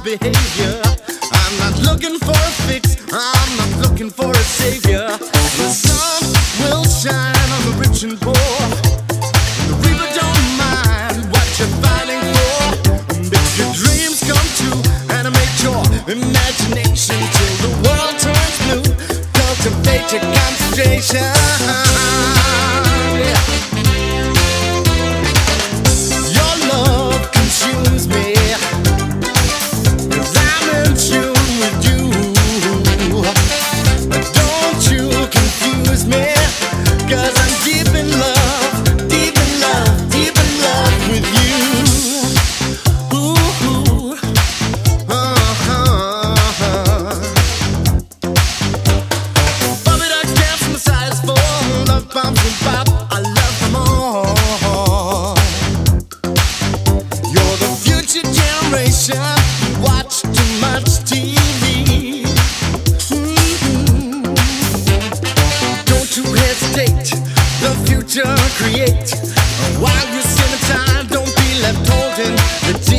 behavior. I'm not looking for a fix, I'm not looking for a savior. The sun will shine on the rich and poor. The reaper don't mind what you're fighting for. Make your dreams come true, animate your imagination till the world turns blue. Cultivate your concentration. Yeah. Your love consumes me, 'cause I'm in tune with you. Don't you confuse me, 'cause I'm deep in love, deep in love, deep in love with you. Ooh, Bobby ducks dance from the size for love bombs and pop. I love them all. You're the future generation. You watch too much TV. Don't you hesitate, the future create. While you're still in time, don't be left holding the